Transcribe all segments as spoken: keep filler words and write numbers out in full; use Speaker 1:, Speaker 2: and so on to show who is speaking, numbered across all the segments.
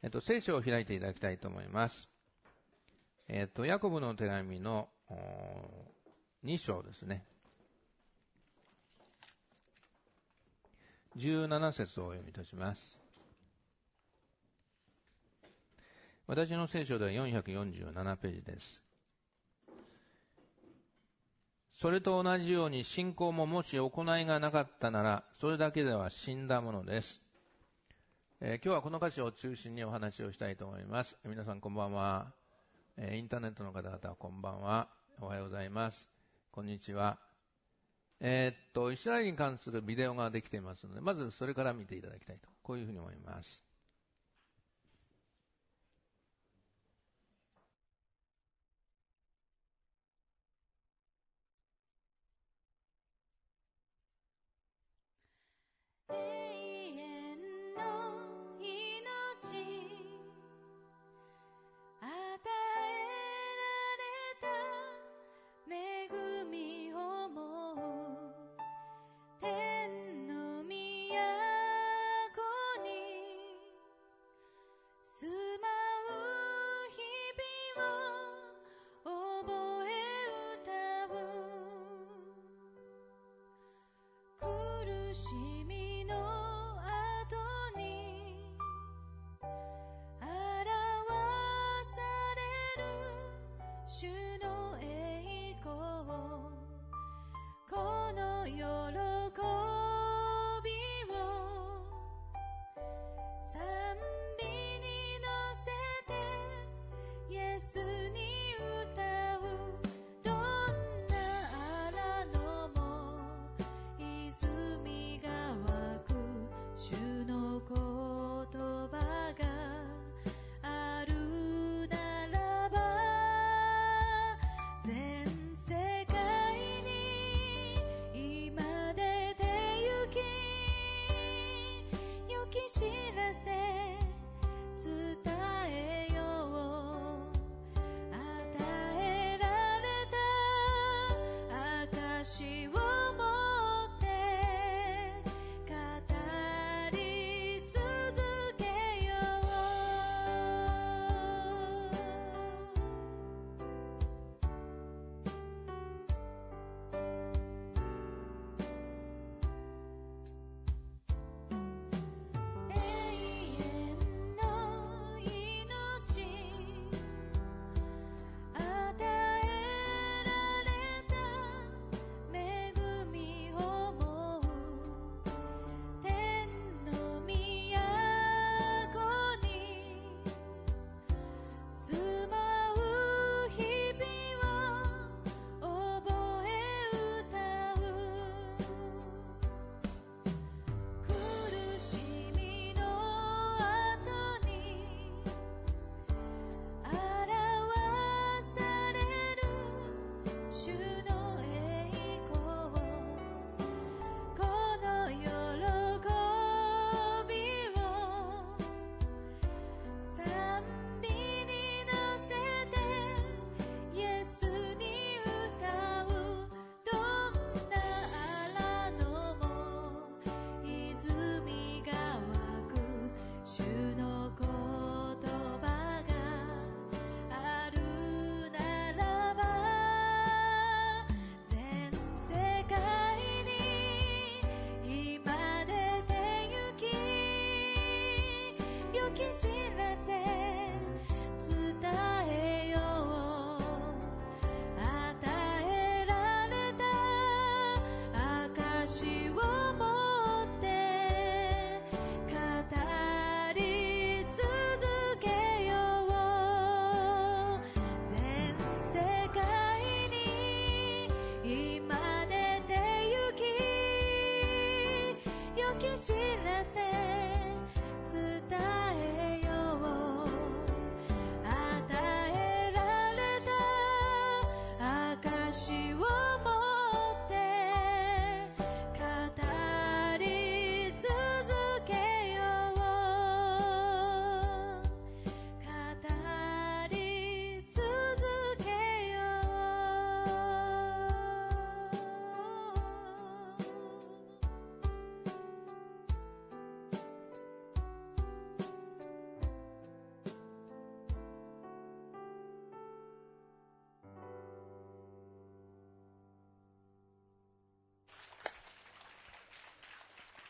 Speaker 1: えっと、聖書を開いていただきたいと思います。えっと、ヤコブの手紙のに章ですね。じゅうなな節をお読みいたします。私の聖書ではよんひゃくよんじゅうななページです。それと同じように信仰ももし行いがなかったなら、それだけでは死んだものです。えー、今日はこの箇所を中心にお話をしたいと思います。皆さんこんばんは。えー、インターネットの方々はこんばんは。おはようございます。こんにちは。えー、っと、イスラエルに関するビデオができていますので、まずそれから見ていただきたいと、こういうふうに思います。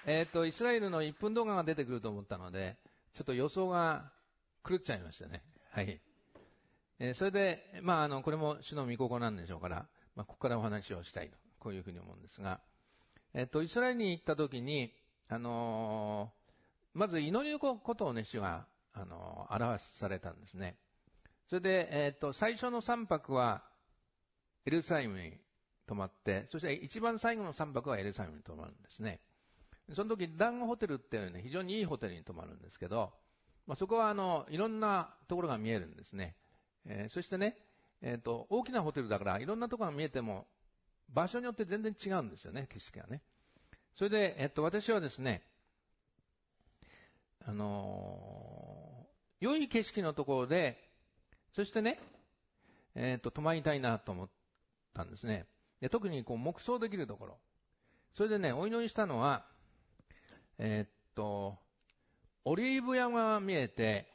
Speaker 1: えっと、イスラエルのいっぷん動画が出てくると思ったので、ちょっと予想が狂っちゃいましたね。はい。えー、それで、まあ、あの、これも主の御心なんでしょうから、まあ、ここからお話をしたいと、こういうふうに思うんですが、えっと、イスラエルに行った時に、あのー、まず祈りのことをね、主が、あのー、表されたんですね。それで、えっと、最初のさんぱくは、エルサレムに泊まって、そして一番最後のさんぱくはエルサレムに泊まるんですね。その時、ダンゴホテルっていうね、非常にいいホテルに泊まるんですけど、まあ、そこはあの、いろんなところが見えるんですね。えー、そしてね、えっと、大きなホテルだから、いろんなところが見えても、場所によって全然違うんですよね、景色がね。それで、えっと、私はですね、あのー、良い景色のところで、そしてね、えっと、泊まりたいなと思ったんですね。で、特にこう、黙想できるところ。それでね、お祈りしたのは、えっと、オリーブ山が見えて、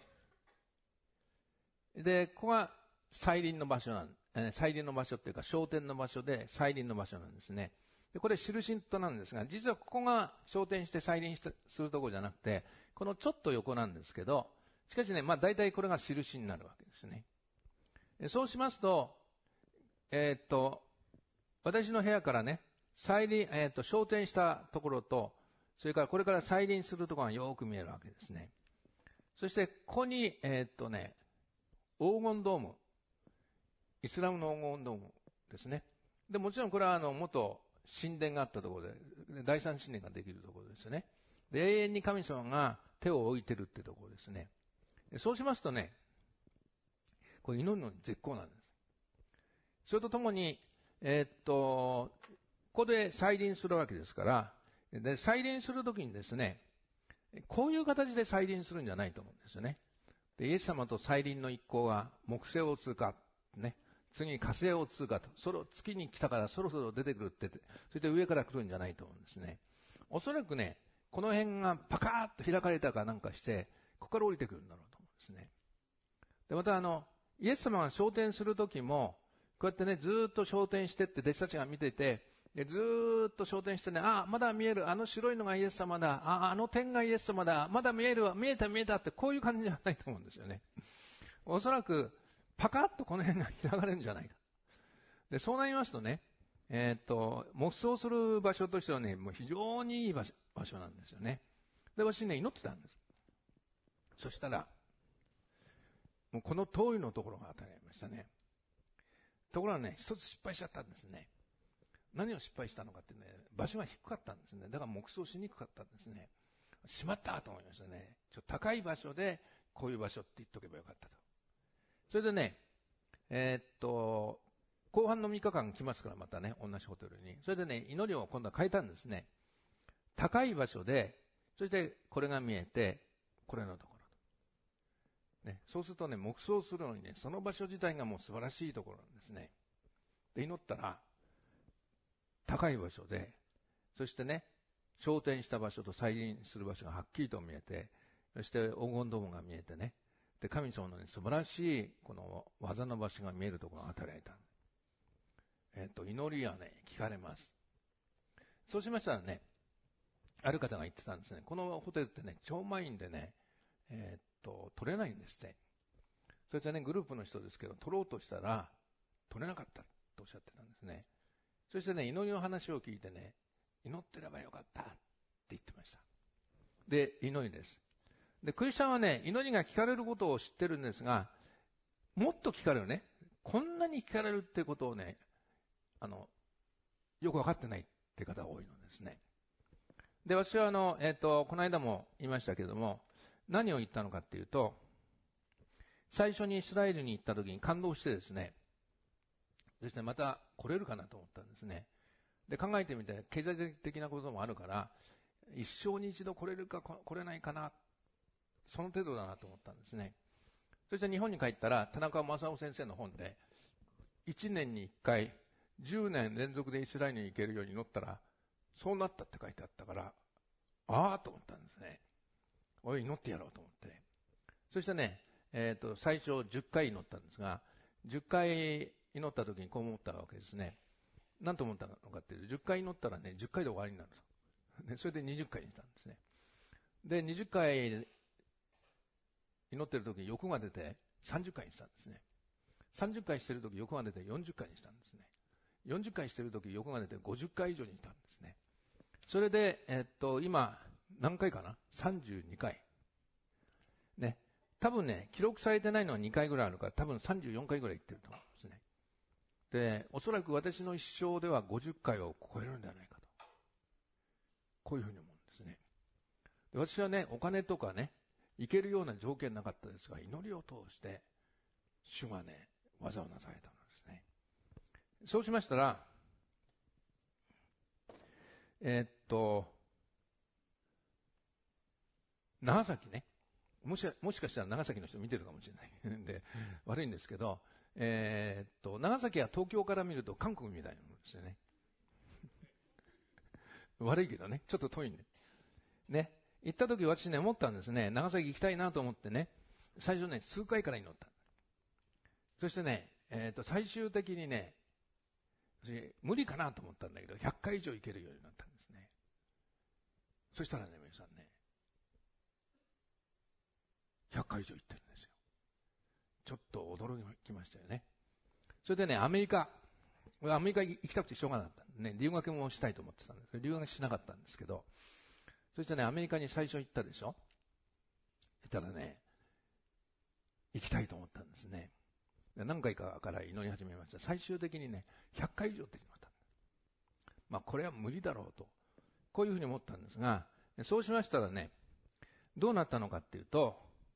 Speaker 1: で、ここが祭臨の場所なん、えー、祭臨の場所っていうか、昇天の場所で祭臨の場所なんですね。で、これ、印となんですが、実はここが昇天して祭臨するところじゃなくて、このちょっと横なんですけど、しかしね、まあ大体これが印になるわけですね。そうしますと、えー、っと、私の部屋からね、祭臨、えー、っと、昇天したところと、それからこれから祭臨するところがよく見えるわけですね。そして、ここに、えー、っとね、黄金ドーム、イスラムの黄金ドームですね。で、もちろんこれはあの、元神殿があったところで、第三神殿ができるところですね。で、永遠に神様が手を置いてるってところですね。そうしますとね、これ祈りの絶好なんです。それとともに、えー、っと、ここで再臨するわけですから、で、再臨するときにですね、こういう形で再臨するんじゃないと思うんですよね。で、イエス様と再臨の一行が木星を通過、ね、次に火星を通過と、それを月に来たからそろそろ出てくるって、それで上から来るんじゃないと思うんですね。おそらくね、この辺がパカーッと開かれたかなんかして、ここから降りてくるんだろうと思うんですね。で、またあの、イエス様が昇天するときも、こうやってね、ずーっと昇天してって弟子たちが見てて、でずーっと昇天してね、あ、まだ見える、あの白いのがイエス様だ、あ、あの点がイエス様だ、まだ見えるわ、見えた見えたって、こういう感じじゃないと思うんですよね。おそらく、パカッとこの辺が開かれるんじゃないか。で、そうなりますとね、えー、っと、黙想する場所としてはね、もう非常にいい場所、場所なんですよね。で、私ね、祈ってたんです。そしたら、もうこの通りのところが与えられましたね。ところがね、一つ失敗しちゃったんですね。何を失敗したのかってね、場所が低かったんですね。だから黙想しにくかったんですね。しまったと思いましたね。ちょっと高い場所で、こういう場所って言っとけばよかったと。それでね、えー、っと、後半のみっかかん来ますからまたね、同じホテルに。それでね、祈りを今度は変えたんですね。高い場所で、そしてこれが見えて、これのところ。ね、そうするとね、黙想するのにね、その場所自体がもう素晴らしいところなんですね。で、祈ったら、高い場所で、そしてね、昇天した場所と再臨する場所がはっきりと見えて、そして黄金ドームが見えてね、で、神様の、ね、素晴らしい、この技の場所が見えるところが与えられた。えっと、祈りはね、聞かれます。そうしましたらね、ある方が言ってたんですね。このホテルってね、超満員でね、えー、っと、取れないんですって。それでね、グループの人ですけど、取ろうとしたら、取れなかったとおっしゃってたんですね。そしてね、祈りの話を聞いてね、祈ってればよかったって言ってました。で、祈りです。で、クリスチャンはね、祈りが聞かれることを知ってるんですが、もっと聞かれるね。こんなに聞かれるってことをね、あの、よくわかってないって方が多いのですね。で、私はあの、えっと、この間も言いましたけれども、何を言ったのかっていうと、最初にイスラエルに行った時に感動してですね、そしてまた来れるかなと思ったんですね。で、考えてみて、経済的なこともあるから、一生に一度来れるか来れないかな、その程度だなと思ったんですね。そして日本に帰ったら、田中正夫先生の本で、いちねんにいっかい、じゅうねん連続でイスラエルに行けるように祈ったら、そうなったって書いてあったから、ああと思ったんですね。おい、祈ってやろうと思って。そしてね、えっと、最初じゅっかい祈ったんですが、じゅっかい祈った時にこう思ったわけですね。何と思ったのかっていうと、じゅっかい祈ったらね、じゅっかいで終わりになると。 それでにじゅっかいにしたんですね。で、にじゅっかい祈ってる時に欲が出てさんじゅっかいにしたんですね。さんじゅっかいしてる時欲が出てよんじゅっかいにしたんですね。よんじゅっかいしてる時欲が出てごじゅっかい以上にしたんですね。それで、えっと、今、何回かな ?さんじゅうにかい。ね。多分ね、記録されてないのはにかいぐらいあるから、多分さんじゅうよんかいぐらい行ってると思うんですね。で、おそらく私の一生ではごじゅっかいを超えるんではないかと。こういうふうに思うんですね。で、私はね、お金とかね、いけるような条件なかったですが、祈りを通して、主がね、技をなされたのですね。そうしましたら、えー、っと、長崎ね、もし、もしかしたら長崎の人見てるかもしれないんで、悪いんですけど、えー、っと、長崎は東京から見ると韓国みたいなものですよね。悪いけどね、ちょっと遠いんで。ね、行った時私ね、思ったんですね、長崎行きたいなと思ってね、最初ね、数回から祈った。そしてね、えー、っと、最終的にね、私、無理かなと思ったんだけど、ひゃっかい以上行けるようになったんですね。そしたらね、皆さんね、ひゃっかい以上行ってるんですよ。ちょっと驚きましたよね。それでね、アメリカ、アメリカ行きたくてしょうがなかったんでね、留学もしたいと思ってたんですけど、留学しなかったんですけど、そしてね、アメリカに最初行ったでしょ。行ったらね、行きたいと思ったんですね。何回かから祈り始めました。最終的にね、ひゃっかい以上ってしまった。まあ、これは無理だろうと。こういうふうに思ったんですが、そうしましたらね、どうなったのかっていうと、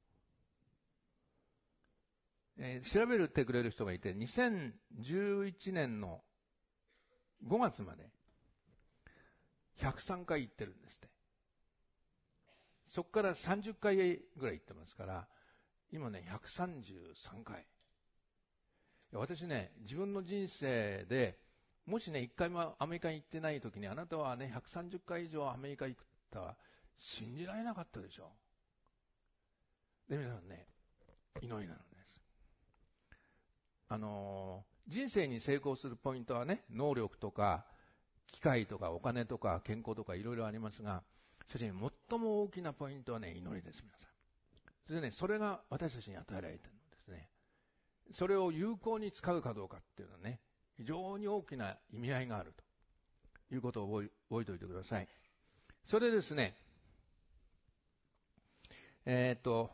Speaker 1: えー、調べてくれる人がいて、にせんじゅういちねんのごがつまでひゃくさんかい行ってるんですって。そこからさんじゅっかいぐらい行ってますから、今ね、ひゃくさんじゅうさんかい。私ね、自分の人生で、もしね、一回もアメリカに行ってない時に、あなたはね、ひゃくさんじゅっかい以上アメリカ行ったら、信じられなかったでしょ。で、皆さんね、祈りなのです。あのー、人生に成功するポイントはね、能力とか、機会とか、お金とか、健康とか、いろいろありますが、しかし、最も大きなポイントはね、祈りです、皆さん。それでね、それが私たちに与えられているのですね。それを有効に使うかどうかっていうのはね、非常に大きな意味合いがあるということを覚え、覚えておいてください。それでですね、えー、っと、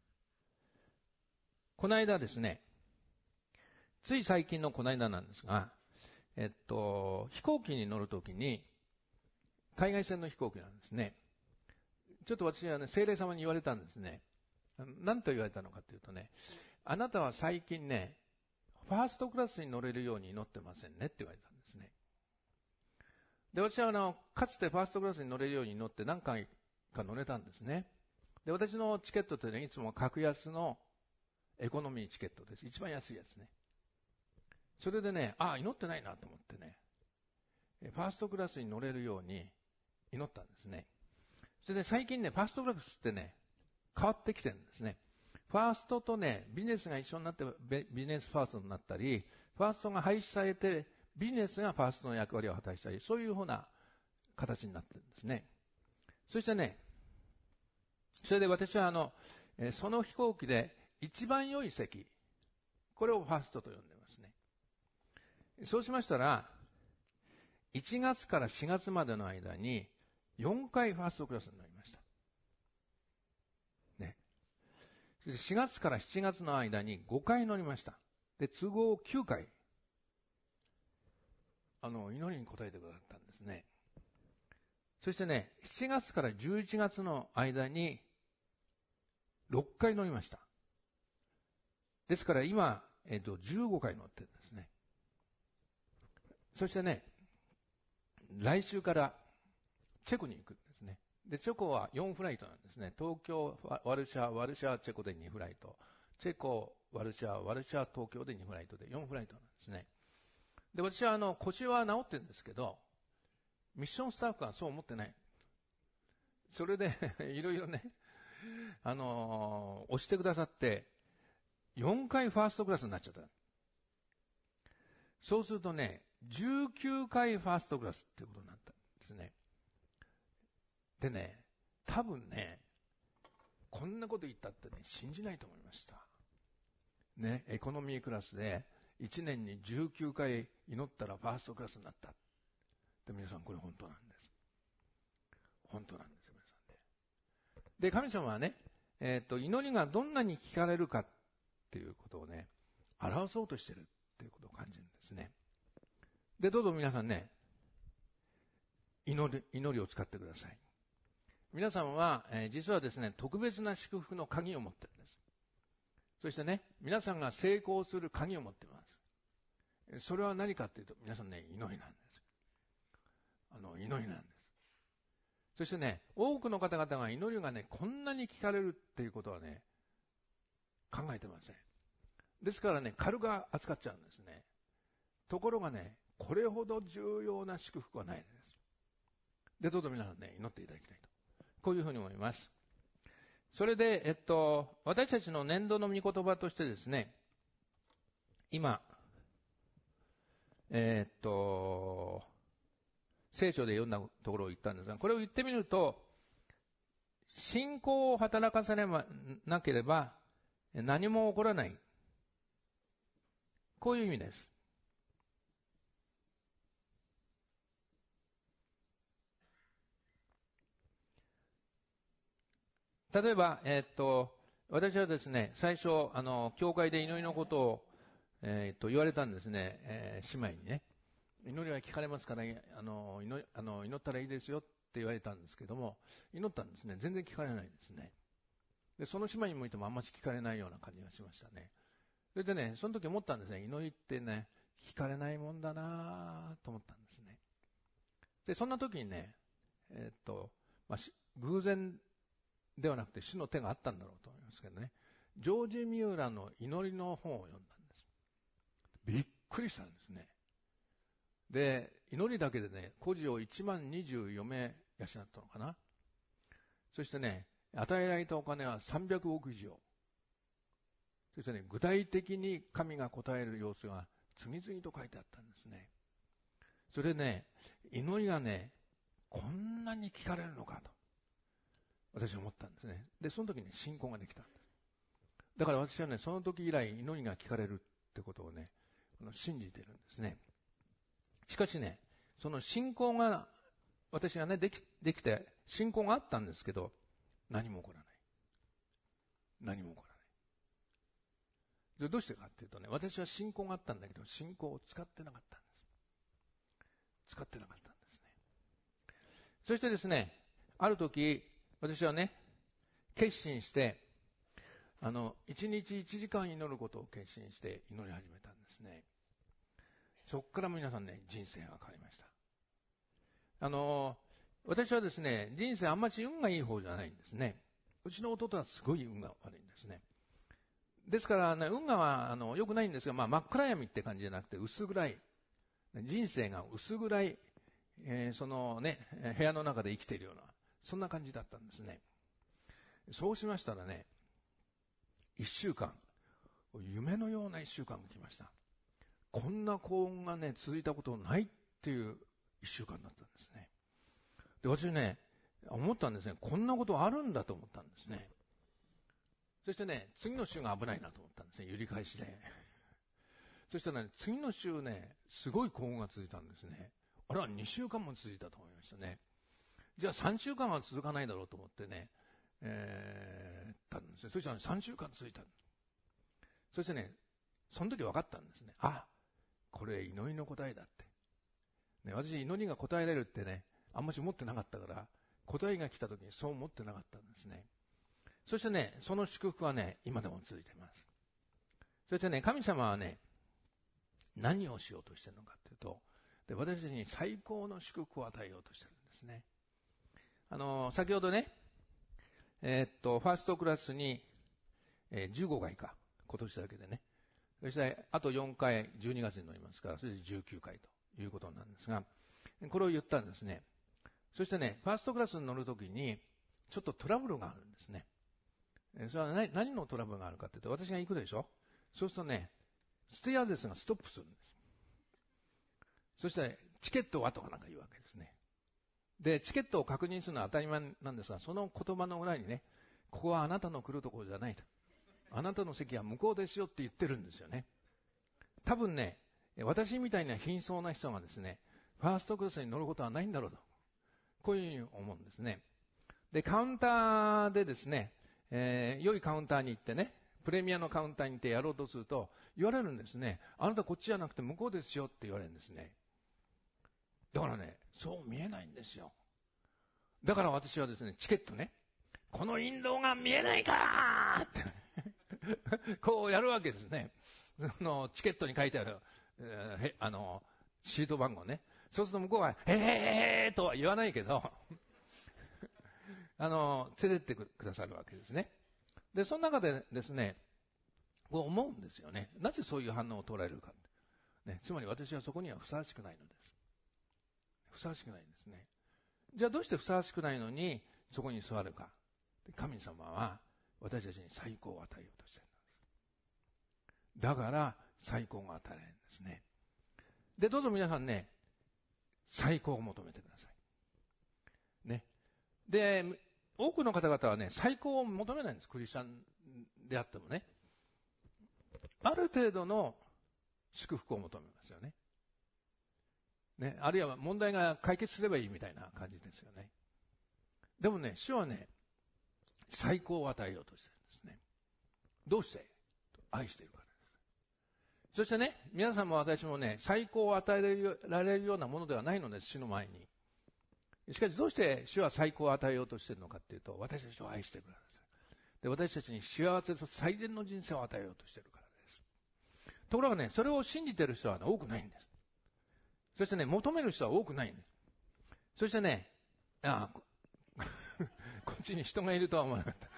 Speaker 1: この間ですね、つい最近のこの間なんですが、えっと、飛行機に乗るときに、海外線の飛行機なんですね。ちょっと私はね、聖霊様に言われたんですね。何と言われたのかというとね、あなたは最近ね、ファーストクラスに乗れるように祈ってませんねって言われたんですね。で、私はあの、かつてファーストクラスに乗れるように祈って何回か乗れたんですね。で、私のチケットというのはいつも格安のエコノミーチケットです。一番安いやつね。それでね、ああ、祈ってないなと思ってね、ファーストクラスに乗れるように祈ったんですね。それで最近ね、ファーストクラスってね、変わってきてるんですね。ファーストとね、ビジネスが一緒になってビジネスファーストになったり、ファーストが廃止されてビジネスがファーストの役割を果たしたり、そういうふうな形になってるんですね。そしてね、それで私はあの、その飛行機で一番良い席、これをファーストと呼んでますね。そうしましたら、いちがつからしがつまでの間によんかいファーストクラスになりました。ね。しがつからしちがつの間にごかい乗りました。で、都合きゅうかい、あの、祈りに応えてくださったんですね。そしてね、しちがつからじゅういちがつの間にろっかい乗りました。ですから今、えっと、じゅうごかい乗ってるんですね。そしてね、来週からチェコに行くんですね。で、チェコはよんフライトなんですね。東京、ワルシャワ、ワルシャワ、チェコでにフライト。チェコ、ワルシャワ、ワルシャワ、東京でにフライトでよんフライトなんですね。で、私はあの、腰は治ってるんですけど、ミッションスタッフはそう思ってない。それで、いろいろね、あのー、押してくださって、よんかいファーストクラスになっちゃった。そうするとね、じゅうきゅうかいファーストクラスっていうことになったんですね。 でね、多分ね、こんなこと言ったってね、信じないと思いました。ね、エコノミークラスでいちねんにじゅうきゅうかい祈ったらファーストクラスになった。で、皆さんこれ本当なんです。本当なんですよ、皆さんね。で、神様はね、えっと、祈りがどんなに聞かれるかっていうことをね、表そうとしてるっていうことを感じるんですね。で、どうぞ皆さんね、祈り、祈りを使ってください。皆さんは、えー、実はですね、特別な祝福の鍵を持ってるんです。そしてね、皆さんが成功する鍵を持っています。それは何かっていうと、皆さんね、祈りなんです。あの、祈りなんです。そしてね、多くの方々が祈りがね、こんなに聞かれるっていうことはね、考えてません。ですからね、軽く扱っちゃうんですね。ところがね、これほど重要な祝福はないです。で、どうぞ皆さんね、祈っていただきたいと。こういうふうに思います。それで、えっと、私たちの年度の御言葉としてですね、今、えー、っと、聖書で読んだところを言ったんですが、これを言ってみると、信仰を働かせなければ何も起こらない。こういう意味です。例えば、えー、っと、私はですね、最初、あの、教会で祈りのことを、えー、っと、言われたんですね、えー、姉妹にね。祈りは聞かれますから、あの、祈り、あの、祈ったらいいですよって言われたんですけども、祈ったんですね。全然聞かれないですね。で、その姉妹にもいてもあんまり聞かれないような感じがしましたね。それでね、その時思ったんですね。祈りってね、聞かれないもんだなと思ったんですね。で、そんな時にね、えー、っと、まあ、偶然ではなくて主の手があったんだろうと思いますけどね、ジョージ・ミューラの祈りの本を読んだんです。びっくりしたんですね。で、祈りだけでね、孤児をいちまんにじゅうよめい養ったのかな。そしてね、与えられたお金はさんびゃくおく以上。そしてね、具体的に神が答える様子が次々と書いてあったんですね。それでね、祈りがね、こんなに聞かれるのかと、私は思ったんですね。で、その時に信仰ができたんです。だから私はね、その時以来祈りが聞かれるってことをね、信じているんですね。しかしね、その信仰が、私がね、でき、できて、信仰があったんですけど、何も起こらない。何も起こらない。で、どうしてかっていうとね、私は信仰があったんだけど、信仰を使ってなかったんです。使ってなかったんですね。そしてですね、ある時、私はね、決心して、あの、一日一時間祈ることを決心して祈り始めたんですね。そこから皆さんね、人生が変わりました。あの、私はですね、人生あんまり運がいい方じゃないんですね。うちの弟はすごい運が悪いんですね。ですから、ね、運があの良くないんですが、まあ、真っ暗闇って感じじゃなくて薄暗い、人生が薄暗い、えー、そのね、部屋の中で生きているような、そんな感じだったんですね。そうしましたらね、一週間、夢のような一週間が来ました。こんな幸運がね、続いたことないっていう一週間だったんですね。で、私ね、思ったんですね。こんなことあるんだと思ったんですね。そしてね、次の週が危ないなと思ったんですね。揺り返しで。そしたらね、次の週ね、すごい幸運が続いたんですね。あれはにしゅうかんも続いたと思いましたね。じゃあさんしゅうかんは続かないだろうと思ってね、えー、たんですね。そしたらさんしゅうかん続いた。そしてね、その時分かったんですね。あ、これ祈りの答えだって。ね、私祈りが答えられるってね、あんまり思ってなかったから、答えが来た時にそう思ってなかったんですね。そしてね、その祝福はね、今でも続いています。そしてね、神様はね、何をしようとしているのかというと、で、私たちに最高の祝福を与えようとしているんですね。あの、先ほどね、えー、っと、ファーストクラスに、えー、じゅうごかいか、今年だけでね。そして、あとよんかい、じゅうにがつに乗りますから、それでじゅうきゅうかいということなんですが、これを言ったんですね。そしてね、ファーストクラスに乗るときに、ちょっとトラブルがあるんですね。それは何、何のトラブルがあるかというと、私が行くでしょ。そうするとね、ステアーデスがストップするんです。そして、ね、チケットはとかなんか言うわけですね。 で、チケットを確認するのは当たり前なんですが、その言葉の裏にね、ここはあなたの来るところじゃないと。あなたの席は向こうですよって言ってるんですよね。多分ね、私みたいな貧相な人がですね、ファーストクラスに乗ることはないんだろうと。こういうふうに思うんですね。で、カウンターでですね、えー、良いカウンターに行ってね、プレミアのカウンターに行ってやろうとすると、言われるんですね。あなたこっちじゃなくて向こうですよって言われるんですね。だからね、そう見えないんですよ。だから私はですね、チケットね、この印籠が見えないかーってこうやるわけですね。そのチケットに書いてある、えー、あのシート番号ね。そうすると向こうがへへへーとは言わないけどあの連れてってくださるわけですね。でその中でですね、こう思うんですよね。なぜそういう反応を取られるか、ね、つまり私はそこにはふさわしくないのです。ふさわしくないんですね。じゃあどうしてふさわしくないのにそこに座るか。神様は私たちに最高を与えようとしているんです。だから最高が与えられるんですね。でどうぞ皆さんね、最高を求めてくださいね。で多くの方々はね、最高を求めないんです。クリスチャンであってもね、ある程度の祝福を求めますよね。ね、あるいは問題が解決すればいいみたいな感じですよね。でもね、主はね、最高を与えようとしてるんですね。どうして？愛しているからです。そしてね、皆さんも私もね、最高を与えられるようなものではないのです、主の前に。しかしどうして主は最高を与えようとしているのかというと、私たちを愛しているからです。で、私たちに幸せと最善の人生を与えようとしているからです。ところがね、それを信じている人は、ね、多くないんです。そしてね、求める人は多くないんです。そしてね、ああこっちに人がいるとは思わなかった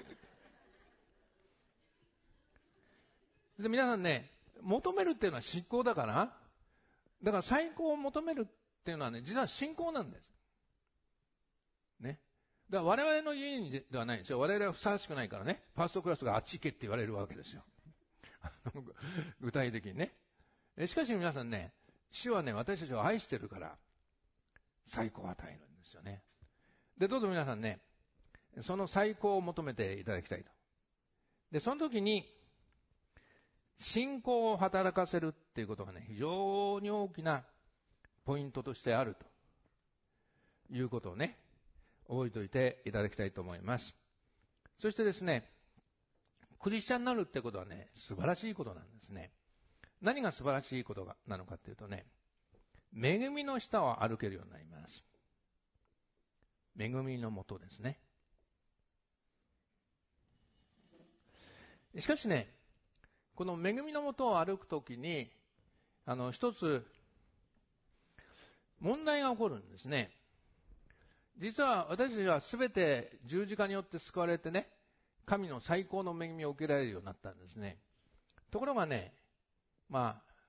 Speaker 1: で皆さんね、求めるっていうのは信仰だから、だから最高を求めるっていうのはね、実は信仰なんですね。だから我々の家にではないんですよ。我々はふさわしくないからね、ファーストクラスがあっち行けって言われるわけですよ具体的にね。しかし皆さんね、主はね、私たちを愛してるから最高を与えるんですよね。でどうぞ皆さんね、その最高を求めていただきたいと。でその時に信仰を働かせるっていうことがね、非常に大きなポイントとしてあるということをね、覚えておいていただきたいと思います。そしてですね、クリスチャンになるってことはね、素晴らしいことなんですね。何が素晴らしいことがなのかっていうとね、恵みの下を歩けるようになります。恵みのもとですね。しかしね、この恵みのもとを歩くときに、あの一つ問題が起こるんですね。実は私たちはすべて十字架によって救われてね、神の最高の恵みを受けられるようになったんですね。ところがね、まあ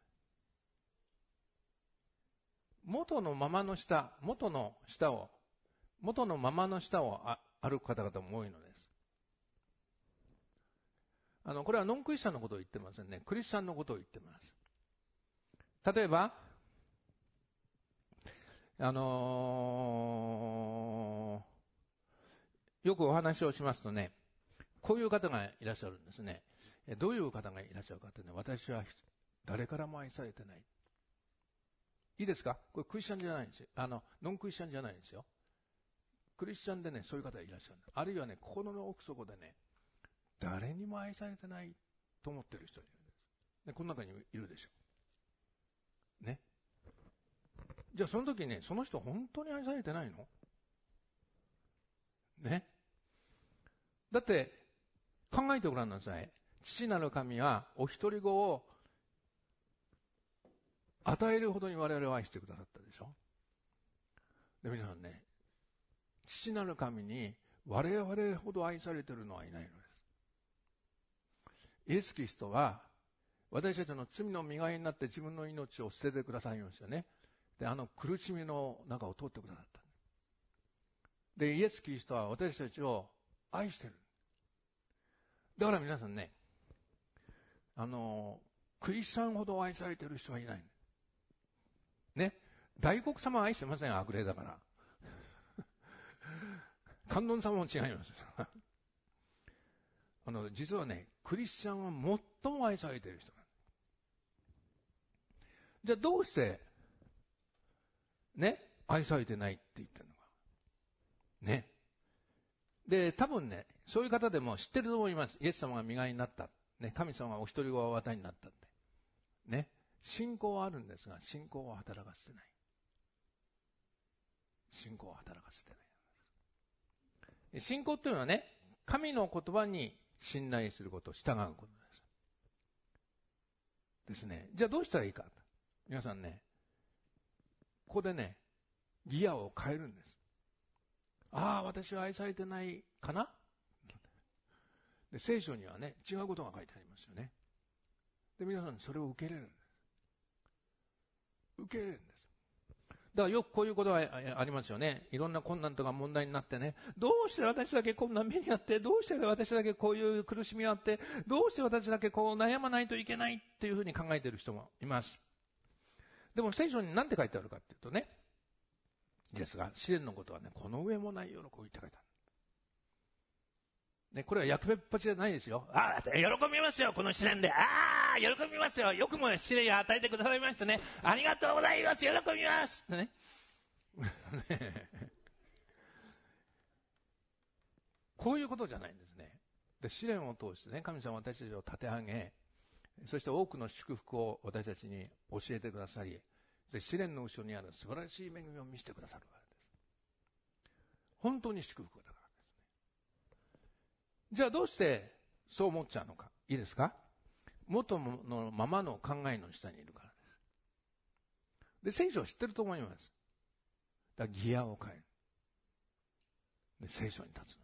Speaker 1: 元のままの下、元の下を、元のままの下を歩く方々も多いのです。あの、これはノンクリスチャンのことを言ってませんね。クリスチャンのことを言ってます。例えば、あのー、よくお話をしますとね、こういう方がいらっしゃるんですね。どういう方がいらっしゃるかってね、私は誰からも愛されてない。いいですか？これクリスチャンじゃないんですよ。あの、ノンクリスチャンじゃないんですよ。クリスチャンでね、そういう方がいらっしゃる。あるいはね、心の奥底でね、誰にも愛されてないと思ってる人いるんです。で、この中にいるでしょう。ね。じゃあその時ね、その人本当に愛されてないの？ね。だって、考えてごらんなさい。父なる神はお一人子を与えるほどに我々を愛してくださったでしょ。で、皆さんね、父なる神に我々ほど愛されているのはいないのです。イエス・キリストは私たちの罪の身代わりになって自分の命を捨ててくださいましたよね。で、あの苦しみの中を通ってくださった。で、イエス・キリストは私たちを愛している。だから皆さんね、あのクリスチャンほど愛されている人はいない。ね、大黒様は愛してません、悪霊だから観音様も違います。あの、実はね、クリスチャンは最も愛されている人なんです。じゃあどうして、ね、愛されてないって言ってるのか。ね。で、多分ね、そういう方でも知ってると思います。イエス様が身代わりになった。ね、神様がお一人子をお与えになったって。ね。信仰はあるんですが、信仰を働かせてない。信仰を働かせてない。信仰っていうのはね、神の言葉に信頼すること、従うことです。ですね。じゃあどうしたらいいか。皆さんね、ここでね、ギアを変えるんです。ああ、私は愛されてないかな。で、聖書にはね、違うことが書いてありますよね。で、皆さんそれを受け入れるんです。受け入れるんです。だからよくこういうことがありますよね。いろんな困難とか問題になってね、どうして私だけこんな目にあって、どうして私だけこういう苦しみがあって、どうして私だけこう悩まないといけないっていうふうに考えている人もいます。でも聖書に何て書いてあるかっていうとね、ですが、試練のことはね、この上もない喜びって書いてある。ね、これは役目っぱちじゃないですよ。ああ、喜びますよ、この試練で。ああ、喜びますよ。よくも試練を与えてくださいましたね。ありがとうございます。喜びますってね。こういうことじゃないんですね。で、試練を通してね、神様は私たちを立て上げ、そして多くの祝福を私たちに教えてくださり、で、試練の後ろにある素晴らしい恵みを見せてくださるからです。本当に祝福だからですね。じゃあどうしてそう思っちゃうのか。いいですか。元のままの考えの下にいるからです。で、聖書を知ってると思います。だからギアを変える。で、聖書に立つのです。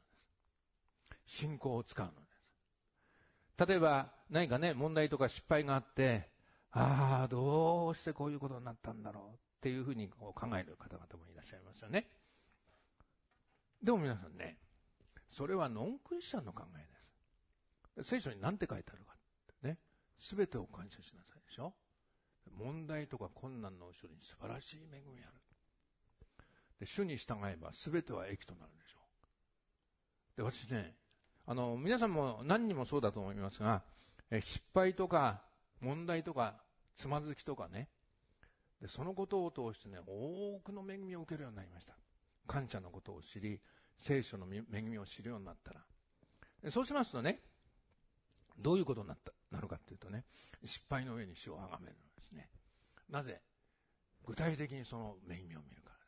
Speaker 1: 信仰を使うのです。例えば何かね、問題とか失敗があって、ああ、どうしてこういうことになったんだろうっていうふうにこう考える方々もいらっしゃいますよね。でも皆さんね、それはノンクリスチャンの考えです。聖書に何て書いてあるかってね、すべてを感謝しなさいでしょ。問題とか困難の後ろに素晴らしい恵みある。で、主に従えばすべては益となるでしょう。で、私ね、あの、皆さんも何人もそうだと思いますが、え失敗とか問題とかつまずきとかね、でそのことを通してね、多くの恵みを受けるようになりました。感謝のことを知り、聖書の恵みを知るようになったら、そうしますとね、どういうことになったなるかというとね、失敗の上に主を崇めるのですね。なぜ？具体的にその恵みを見るからです。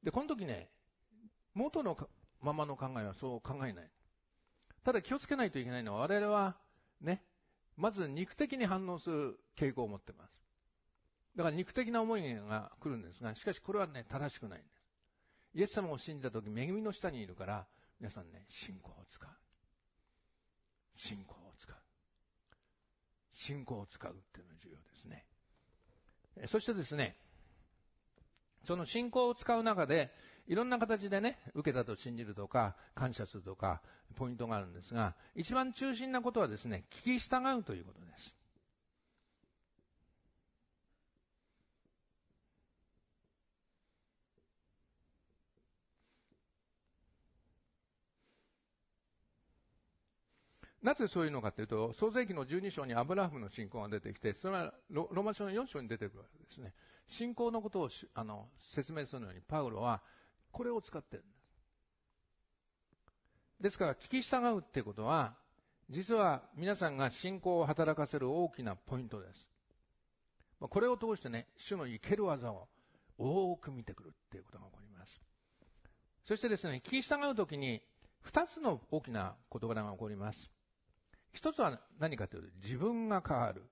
Speaker 1: で、この時ね、元のままの考えはそう考えない。ただ気をつけないといけないのは、我々はね、まず肉的に反応する傾向を持っています。だから肉的な思いが来るんですが、しかしこれはね、正しくないんです。イエス様を信じたとき、恵みの下にいるから、皆さんね、信仰を使う。信仰を使う。信仰を使うっていうのが重要ですね。そしてですね、その信仰を使う中で、いろんな形でね、受けたと信じるとか、感謝するとか、ポイントがあるんですが、一番中心なことはですね、聞き従うということです。なぜそういうのかというと、創世記のじゅうに章にアブラハムの信仰が出てきて、それはローマ書のよん章に出てくるわけですね。信仰のことをあの説明するのに、パウロはこれを使っているんです。ですから、聞き従うってことは、実は皆さんが信仰を働かせる大きなポイントです。これを通してね、主の生ける技を多く見てくるっていうことが起こります。そしてですね、聞き従うときに二つの大きな事柄が起こります。一つは何かというと、自分が変わる。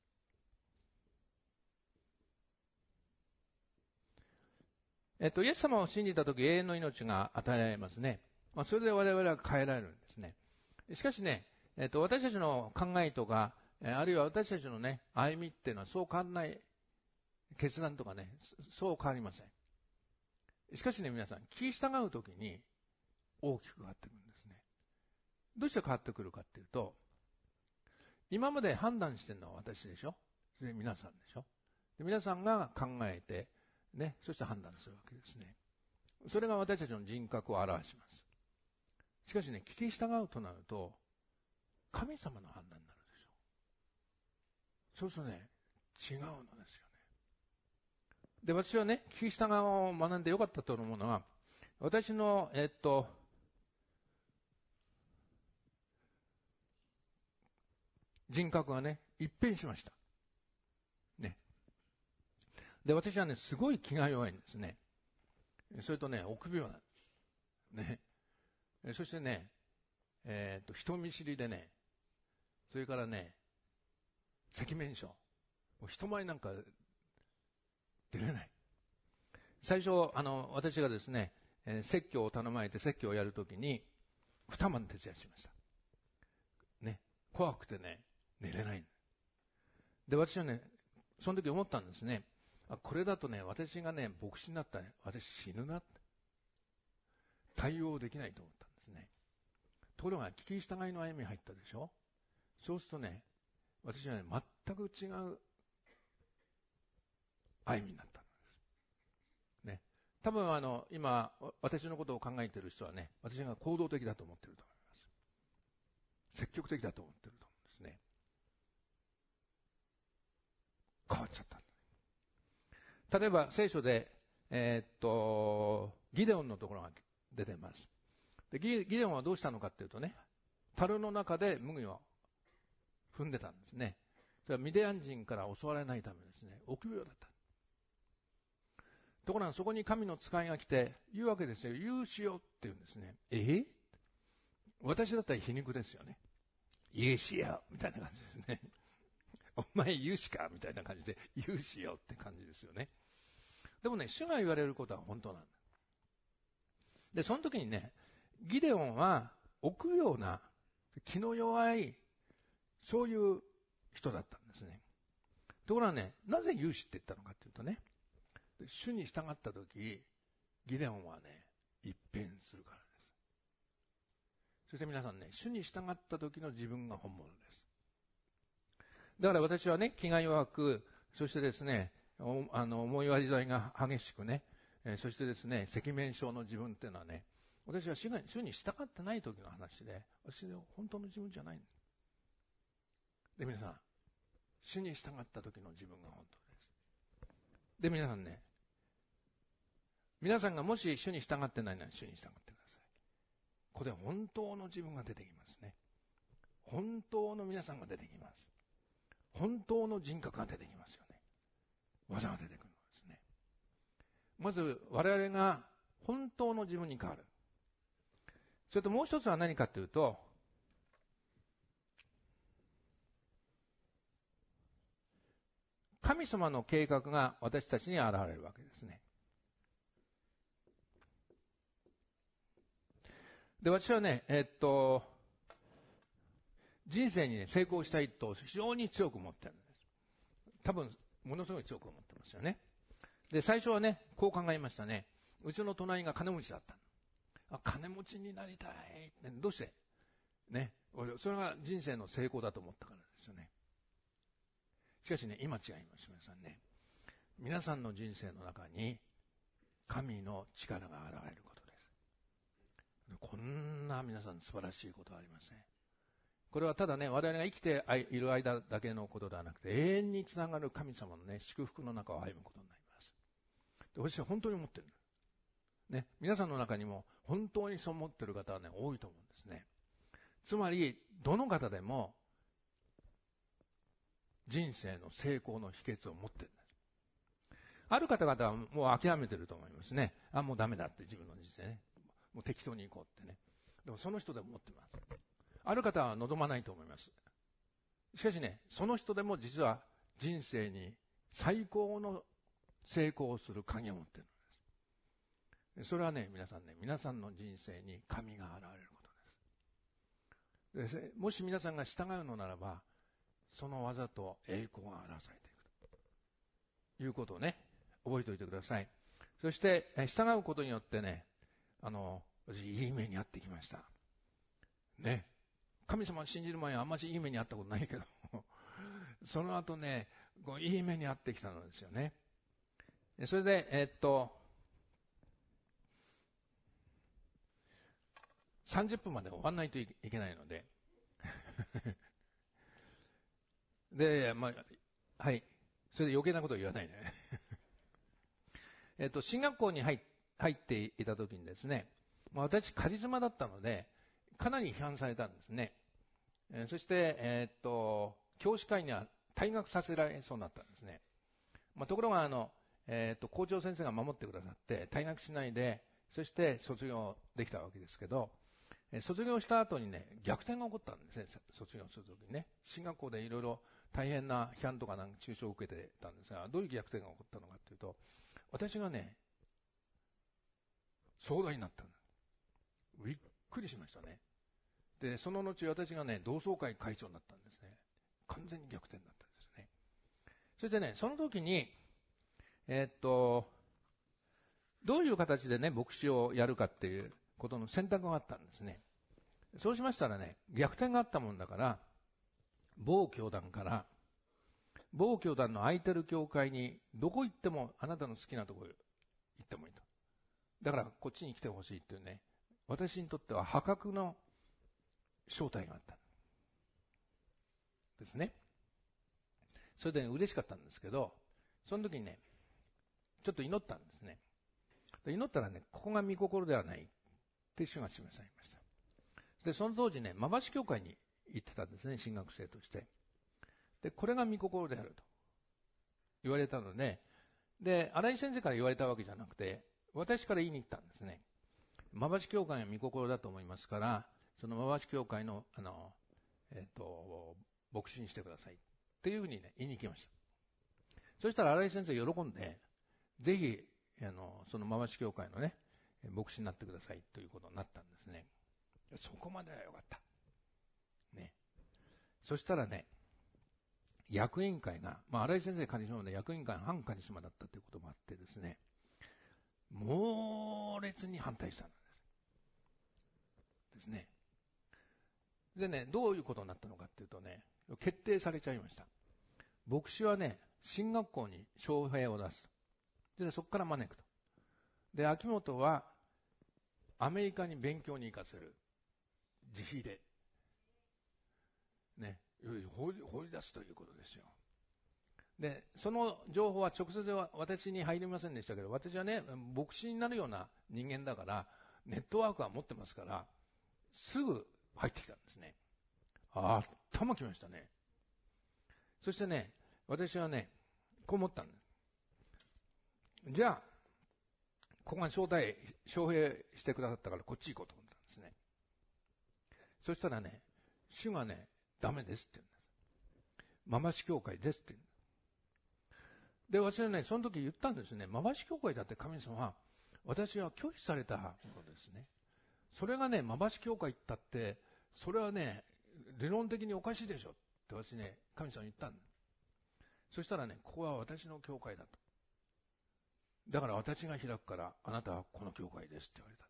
Speaker 1: えっと、イエス様を信じたとき、永遠の命が与えられますね。まあ、それで我々は変えられるんですね。しかしね、えっと、私たちの考えとか、あるいは私たちのね、歩みっていうのはそう変わらない決断とかね、そう変わりません。しかしね、皆さん、聞き従うときに大きく変わってくるんですね。どうして変わってくるかっていうと、今まで判断してるのは私でしょ。それ皆さんでしょ。で、皆さんが考えて、ね、そして判断するわけですね。 それが私たちの人格を表します。しかしね、聞き従うとなると、神様の判断になるでしょう。そうするとね、違うのですよね。で、私はね、聞き従うを学んでよかったと思うのは、私の、えっと、人格がね、一変しました。ね。で、私はね、すごい気が弱いんですね。それとね、臆病なんです。ね。そしてね、えっと、人見知りでね、それからね、赤面症。もう人前なんか出れない。最初、あの、私がですね、えー、説教を頼まれて説教をやるときに、二晩徹夜しました。ね。怖くてね、寝れない。で、私はね、その時思ったんですね。あ、これだとね、私がね、牧師になったら、私死ぬなって。対応できないと思ったんですね。ところが、聞き従いの歩みに入ったでしょ。そうするとね、私はね、全く違う歩みになったんです。ね。多分あの、今、私のことを考えている人はね、私が行動的だと思っていると思います。積極的だと思っていると思うんですね。変わっちゃった。例えば、聖書で、えー、っと、ギデオンのところが出ています。で、ギデオンはどうしたのかっていうとね、樽の中で麦を踏んでたんですね。それはミディアン人から襲われないためですね、臆病だった。ところがそこに神の使いが来て言うわけですよ。言うしようって言うんですね。えー、私だったら皮肉ですよね。言うしようみたいな感じですね。お前言うしかみたいな感じで言うしようって感じですよね。でもね、主が言われることは本当なんだ。で、その時にね、ギデオンは臆病な気の弱いそういう人だったんですね。ところがね、なぜ勇士って言ったのかっていうとね、主に従った時、ギデオンはね、一変するからです。そして皆さんね、主に従った時の自分が本物です。だから私はね、気が弱く、そしてですね、あの思い割りが激しくね、えそしてですね、赤面症の自分っていうのはね、私は主に従ってない時の話で、私の本当の自分じゃない。で、皆さん、主に従った時の自分が本当です。で、皆さんね、皆さんがもし主に従ってないなら主に従ってください。ここで本当の自分が出てきますね。本当の皆さんが出てきます。本当の人格が出てきますよね。技が出てくるのですね。まず我々が本当の自分に変わる。それともう一つは何かというと、神様の計画が私たちに現れるわけですね。で、私はね、えっと、人生に、ね、成功したいと非常に強く思ってるんです。多分、ものすごい強く思ってますよね。で、最初はね、こう考えましたね。うちの隣が金持ちだった。あ、金持ちになりたい。どうしてね、それが人生の成功だと思ったからですよね。しかしね、今違います。皆さんね。皆さんの人生の中に神の力が現れることです。こんな皆さん素晴らしいことはありません。これはただね、我々が生きている間だけのことではなくて、永遠につながる神様のね、祝福の中を歩むことになります。で、私は本当に思ってる。ね、皆さんの中にも本当にそう思ってる方はね、多いと思うんですね。つまり、どの方でも人生の成功の秘訣を持ってるんです。ある方々はもう諦めてると思いますね。あ、もうダメだって自分の人生ね。もう適当に行こうってね。でもその人でも持ってます。ある方は望まないと思います。しかしね、その人でも実は人生に最高の成功をする鍵を持っているのです。それはね、皆さんね、皆さんの人生に神が現れることです。で、もし皆さんが従うのならば、その技と栄光が表されていくということをね、覚えておいてください。そして、従うことによってね、あの、私、いい目に遭ってきました。ね。神様を信じる前はあんまりいい目に遭ったことないけど、その後ね、こういい目に遭ってきたのですよね。それで、えー、っと、 さんじゅっぷんまで終わんないといけないので。で、まあ、はい。それで余計なことを言わないね。えっと、進学校に入っていた時にですね、まあ、私カリスマだったので、かなり批判されたんですね。えー、そして、えっと、教師会には退学させられそうになったんですね。まあ、ところが、あの、えっと、校長先生が守ってくださって、退学しないで、そして卒業できたわけですけど、えー、卒業した後にね、逆転が起こったんですね、卒業するときにね。進学校でいろいろ大変な批判とかなんか中傷を受けてたんですが、どういう逆転が起こったのかというと、私がね、総代になったの。びっくりしましたね。で、その後私がね、同窓会会長になったんですね。完全に逆転だったんですね。そしてね、その時に、えー、っと、どういう形でね、牧師をやるかっていうことの選択があったんですね。そうしましたらね、逆転があったもんだから、某教団から、某教団の空いてる教会に、どこ行ってもあなたの好きなところ行ってもいいと。だからこっちに来てほしいっていうね、私にとっては破格の招待があったですね。それで、ね、嬉しかったんですけど、その時にね、ちょっと祈ったんですね。祈ったらね、ここが御心ではないって主が示されました。で、その当時ね、まばし教会に行ってたんですね、進学生として。で、これが御心であると言われたので、で、新井先生から言われたわけじゃなくて、私から言いに行ったんですね。まばし教会が御心だと思いますから、そのまばし教会の、あの、えっと、牧師にしてくださいっていうふうにね、言いに行きました。そしたら新井先生喜んで、ぜひ、あの、そのまばし教会のね、牧師になってくださいということになったんですね。そこまではよかった。ね。そしたらね、役員会が、まあ、新井先生カリスマで役員会反カリスマだったということもあってですね、猛烈に反対したんです。ですね。でね、どういうことになったのかっていうとね、決定されちゃいました。牧師はね、進学校に招聘を出す。で、そこから招くと。で、秋元はアメリカに勉強に行かせる。自費で。ね、放り、放り出すということですよ。で、その情報は直接は私に入りませんでしたけど、私はね、牧師になるような人間だから、ネットワークは持ってますから、すぐ入ってきたんですね。あ、頭きましたね。そしてね、私はね、こう思ったんです。じゃあ、ここが招待、招聘してくださったからこっち行こうと思ったんですね。そしたらね、主がね、ダメですって言うんです。まばし教会ですって言うんです。で、私はね、その時言ったんですね。まばし教会だって神様は、私は拒否されたものですね。それがね、まばし教会行ったって、それはね、理論的におかしいでしょって私ね、神様に言ったんです。そしたらね、ここは私の教会だと。だから私が開くから、あなたはこの教会ですって言われた。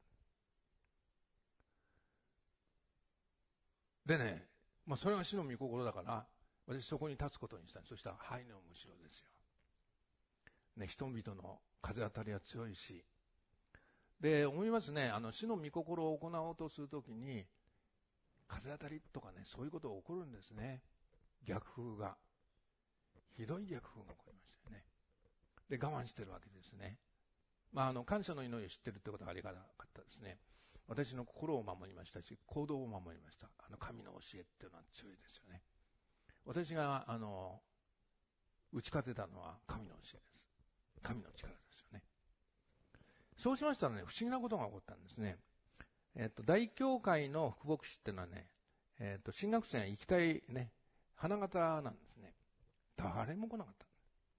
Speaker 1: でね、まあそれが主の御心だから、私そこに立つことにした。そしたら、はいのむしろですよ。ね、人々の風当たりは強いし。で、思いますね、あの、主の御心を行おうとするときに、風当たりとかね、そういうことが起こるんですね。逆風が。ひどい逆風が起こりましたよね。で、我慢してるわけですね。まあ、あの、感謝の祈りを知ってるってことがありがたかったですね。私の心を守りましたし、行動を守りました。あの、神の教えっていうのは強いですよね。私が、あの、打ち勝てたのは神の教えです。神の力ですよね。そうしましたらね、不思議なことが起こったんですね。えっと、大教会の副牧師っていうのはね、えっと、新学生が行きたいね、花形なんですね。誰も来なかった。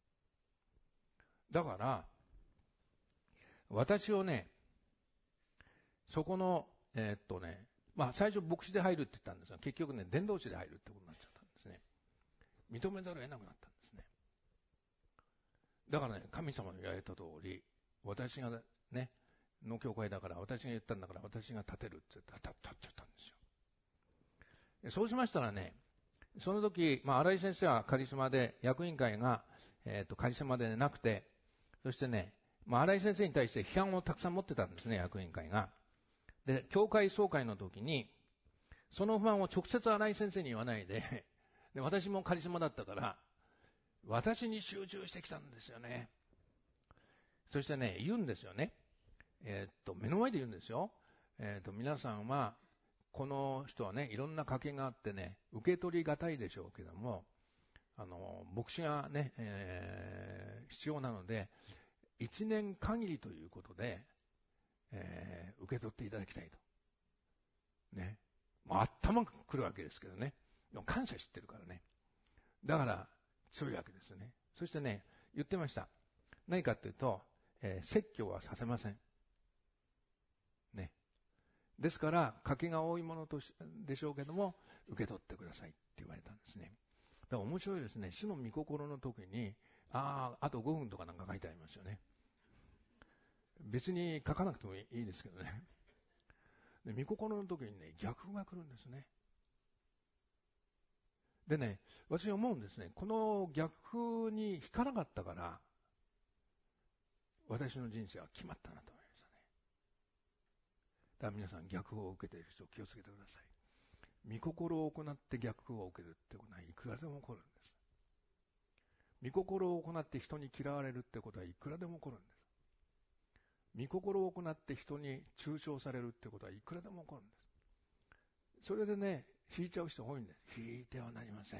Speaker 1: だから、私をね、そこの、えー、っとね、まあ最初牧師で入るって言ったんですが、結局ね、伝道師で入るってことになっちゃったんですね。認めざるを得なくなったんですね。だからね、神様の言われた通り、私がね、の教会だから、私が言ったんだから、私が立てるって言って立っちゃったんですよ。そうしましたらね、その時、まあ、新井先生はカリスマで、役員会が、えっと、カリスマでなくて、そしてね、まあ、新井先生に対して批判をたくさん持ってたんですね、役員会が。 で、教会総会の時に、その不満を直接新井先生に言わないで、で私もカリスマだったから、私に集中してきたんですよね。そしてね、言うんですよね。えー、っと、目の前で言うんですよ。えー、っと、皆さんは、この人はね、いろんな家系があってね、受け取りがたいでしょうけども、あの、牧師がね、えー、必要なので、一年限りということで、えー、受け取っていただきたいと。ね。まあ、頭が来るわけですけどね。でも感謝してるからね。だから、強いわけですよね。そしてね、言ってました。何かというと、えー、説教はさせません。ね。ですから、賭けが多いものとしでしょうけども、受け取ってくださいって言われたんですね。だから面白いですね。主の御心の時に、ああ、あとごふんとかなんか書いてありますよね。別に書かなくてもいいですけどね。で、御心の時にね、逆風が来るんですね。でね、私思うんですね。この逆風に引かなかったから、私の人生は決まったなと思いましたね。だから皆さん逆風を受けている人気をつけてください。御心を行って逆風を受けるってことはいくらでも起こるんです。御心を行って人に嫌われるってことはいくらでも起こるんです。御心を行って人に中傷されるってことはいくらでも起こるんです。それでね、引いちゃう人多いんです。引いてはなりません。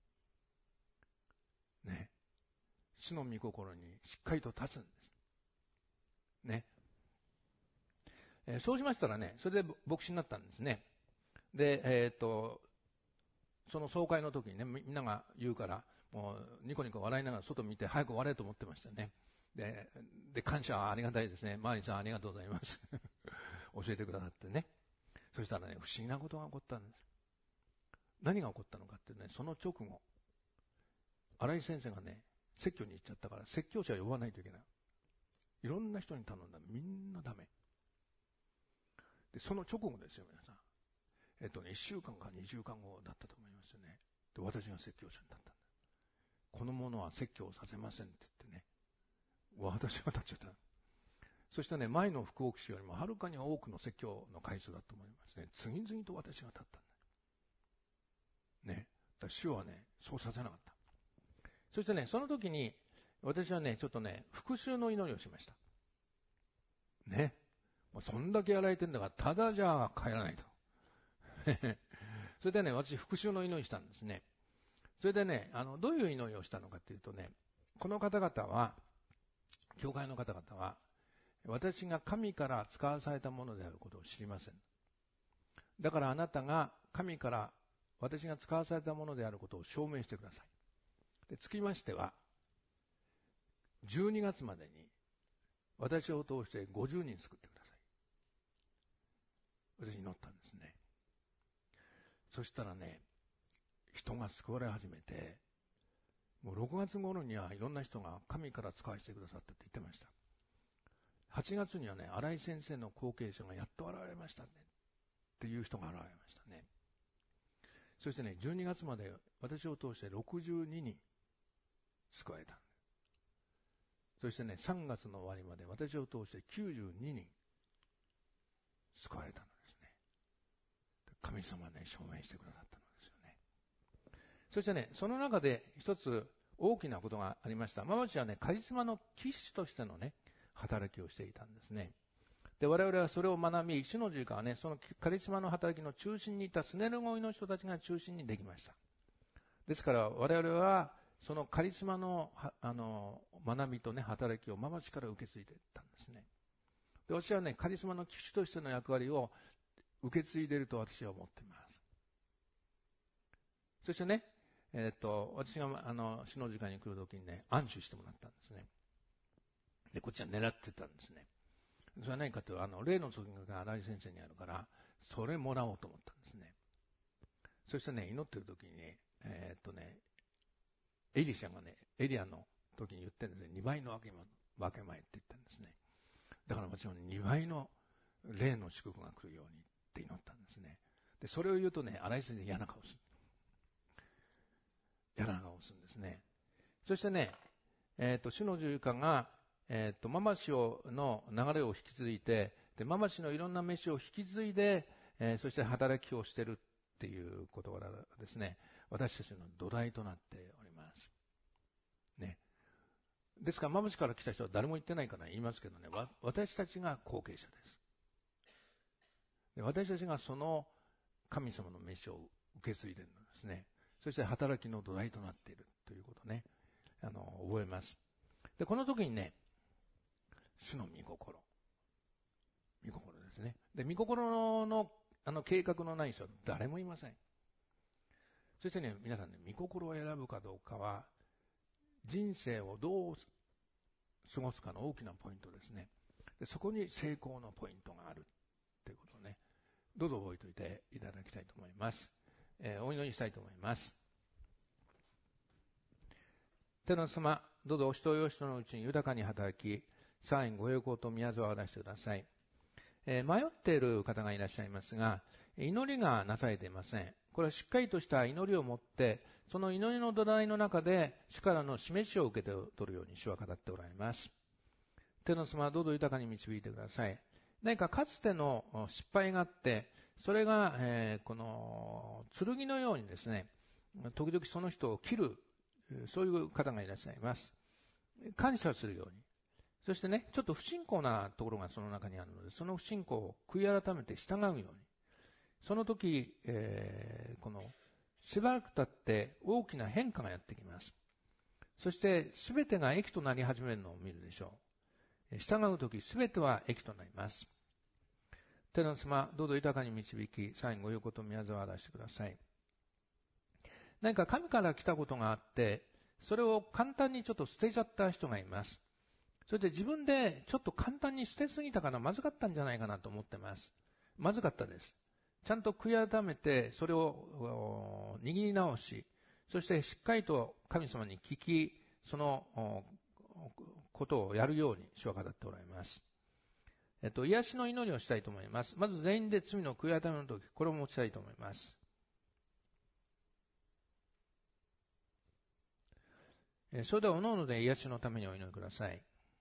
Speaker 1: ね。主の御心にしっかりと立つんです。ね。えー、そうしましたらね、それで牧師になったんですね。で、えー、っと、その総会の時にね、みんなが言うから、もうニコニコ笑いながら外見て早く終われと思ってましたね。で、で感謝はありがたいですね。マーリンさんありがとうございます。教えてくださってね。そしたらね、不思議なことが起こったんです。何が起こったのかってね、その直後、新井先生がね、説教に行っちゃったから、説教者を呼ばないといけない。いろんな人に頼んだ。みんなダメ。で、その直後ですよ、皆さん。えっとね、いっしゅうかんかにしゅうかんごだったと思いますよね。で、私が説教者になったんだ。この者は説教をさせませんって言ってね、私が立っちゃった。そしてね、前の副牧師よりもはるかに多くの説教の回数だと思いますね。次々と私が立ったんだ。ね。だ主はね、そうさせなかった。そしてね、その時に、私はね、ちょっとね、復讐の祈りをしました。ね。もうそんだけやられてんだから、ただじゃ帰らないと。それでね、私、復讐の祈りしたんですね。それでね、あの、どういう祈りをしたのかというとね、この方々は、教会の方々は、私が神から使わされたものであることを知りません。だからあなたが神から私が使わされたものであることを証明してください。で、つきましては、じゅうにがつまでに私を通してごじゅうにん救ってください。私に祈ったんですね。そしたらね、人が救われ始めて、もうろくがつ頃にはいろんな人が神から使わせてくださったって言ってました。はちがつにはね、新井先生の後継者がやっと現れましたねっていう人が現れましたね。そしてね、じゅうにがつまで私を通してろくじゅうににん救われた。そしてね、さんがつの終わりまで私を通してきゅうじゅうににん救われたのですね。神様ね、証明してくださったのですよね。そしてね、その中で一つ大きなことがありました。ママチはね、カリスマの騎士としてのね、働きをしていたんですね。で、我々はそれを学び、主の十架はね、そのカリスマの働きの中心にいたスネルゴイの人たちが中心にできました。ですから我々はそのカリスマのあの学びとね、働きをママチから受け継いでいったんですね。で、私はね、カリスマの騎士としての役割を受け継いでいると私は思っています。そしてね、えっと、私があの主の時間に来るときにね、安守してもらったんですね。で、こっちは狙ってたんですね。それは何かというと、あの、例の側が新井先生にあるから、それもらおうと思ったんですね。そしてね、祈ってるときにね、えー、っとね、エリシャがね、エリアの時に言ってるんですね、にばいの分け分け前って言ったんですね。だから私もにばいの霊の祝福が来るようにって祈ったんですね。で、それを言うとね、新井先生嫌な顔する。嫌な顔するんですね。そしてね、えー、っと、主の十架が、えー、っと、ママシオの流れを引き継いで、 で、まましのいろんな飯を引き継いで、えー、そして働きをしているっていうことがですね、私たちの土台となっております。ね。ですから、まましから来た人は誰も言ってないから言いますけどね、わ私たちが後継者です。で、私たちがその神様の飯を受け継いでいるのですね。そして働きの土台となっているということをね、あの、覚えます。で、この時にね、主の御心。御心ですね。で、御心の、あの、計画のない人は誰もいません。そしてね、皆さんね、御心を選ぶかどうかは、人生をどう過ごすかの大きなポイントですね。で、そこに成功のポイントがあるということをね、どうぞ覚えておいていただきたいと思います。えー、お祈りしたいと思います。天の様、どうぞお人お人のうちに豊かに働き、さらにご栄光と宮沢を出してください。えー、迷っている方がいらっしゃいますが、祈りがなされていません。これはしっかりとした祈りを持って、その祈りの土台の中で、主からの示しを受けて取るように主は語っておられます。天の様、どうぞ豊かに導いてください。何かかつての失敗があって、それが、えー、この剣のようにですね、時々その人を切る、そういう方がいらっしゃいます。感謝するように。そしてね、ちょっと不信仰なところがその中にあるので、その不信仰を悔い改めて従うように。その時、えー、この、しばらく経って大きな変化がやってきます。そして、すべてが益となり始めるのを見るでしょう。従う時、すべては益となります。天の様、どうぞ豊かに導き、さらにごいうことを宮沢を出してください。何か神から来たことがあって、それを簡単にちょっと捨てちゃった人がいます。それで自分でちょっと簡単に捨てすぎたかな、まずかったんじゃないかなと思ってます。まずかったです。ちゃんと悔い改めて、それを握り直し、そしてしっかりと神様に聞き、そのことをやるように主は語っておられます。えっと、癒しの祈りをしたいと思います。まず全員で罪の悔い改めの時、これを持ちたいと思います。それでは、おのおので癒しのためにお祈りください。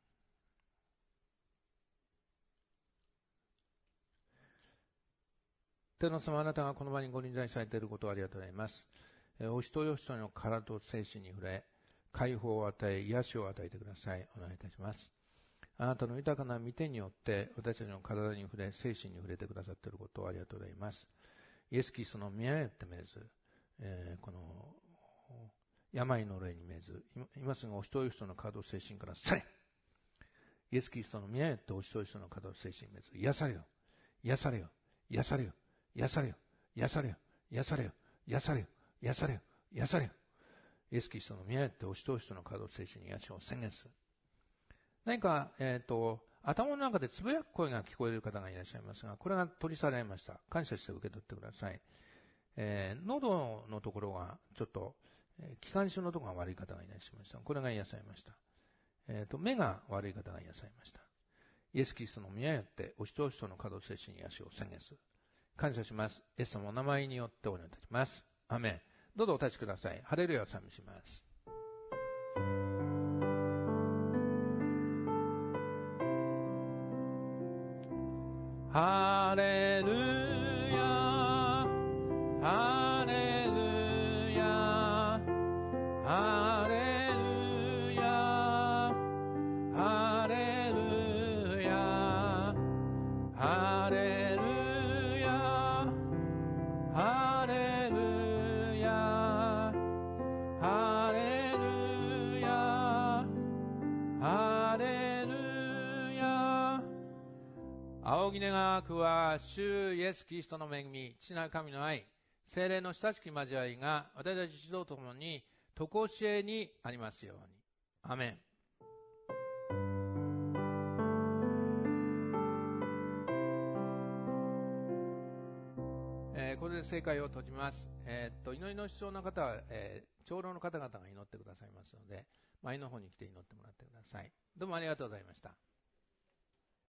Speaker 1: 天の様、あなたがこの場にご臨在されていることをありがとうございます。お一人お一人の体と精神に触れ、解放を与え、癒しを与えてください。お願いいたします。あなたの豊かな御手によって、私たちの体に触れ、精神に触れてくださっていることをありがとうございます。イエス・キリストの宮によってめず、えー、この、病の霊にめず、今すぐお一人お一人の体と精神から去れ。イエス・キリストの宮によってお一人お一人の体と精神にめず、癒されよ、癒されよ、癒されよ、癒されよ、癒されよ、癒されよ、癒されよ、癒されよ、癒されよ。イエス・キリストの宮によってお一人お一人の体と精神に癒しを宣言する。何か、えっと、頭の中でつぶやく声が聞こえる方がいらっしゃいますが、これが取り去られました。感謝して受け取ってください。えー、喉のところがちょっと、えー、気管支のところが悪い方がいらっしゃいました。これが癒されました。えっと、目が悪い方が癒されました。イエス・キリストの宮によってお一人お一人の可動精神に癒しを宣言する。感謝します。イエス様のお名前によってお祈りいたします。アメン。どうぞお立ちください。ハレルヤを賛美します。ハレルヤ、ハレルヤ、ハレルヤ、ハレルヤ、ハレルヤ、ハレルヤ、ハレルヤ、ハレルヤ。仰ぎ願わくは、主イエス・キリストの恵み、父なる神の愛、聖霊の親しき交わりが、私たち一同ともに、とこしえにありますように。アメン。えー、これで聖会を閉じます。えー、っと、祈りの必要な方は、えー、長老の方々が祈ってくださいますので、前の方に来て祈ってもらってください。どうもありがとうございました。